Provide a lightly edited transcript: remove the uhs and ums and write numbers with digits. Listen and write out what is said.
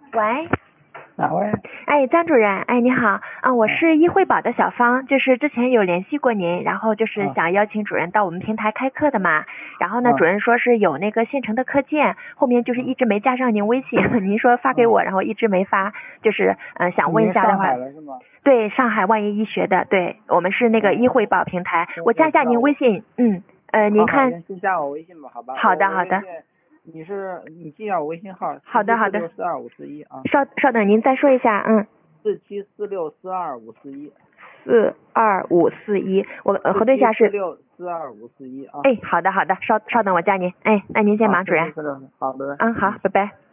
喂， 哪位？ 哎，张主任，哎，你好，我是医惠宝的小芳，就是之前有联系过您，然后就是想邀请主任到我们平台开课的嘛，然后呢，主任说是有那个现成的课件，后面就是一直没加上您微信，您说发给我，然后一直没发，就是想问一下的话， 上海了是吗？ 对，上海万一医学的，对我们是那个医惠宝平台，我加一下您微信，您看， 先加我微信吧，好吧？ 好的好的， 你记一下我微信号， 好的好的 47464251啊。 稍等，您再说一下 47464251。 42541，我核对一下是 47464251啊。 哎，好的好的，稍等我加您，哎，那您先忙，主任。 好，谢谢，好的。 好，拜拜。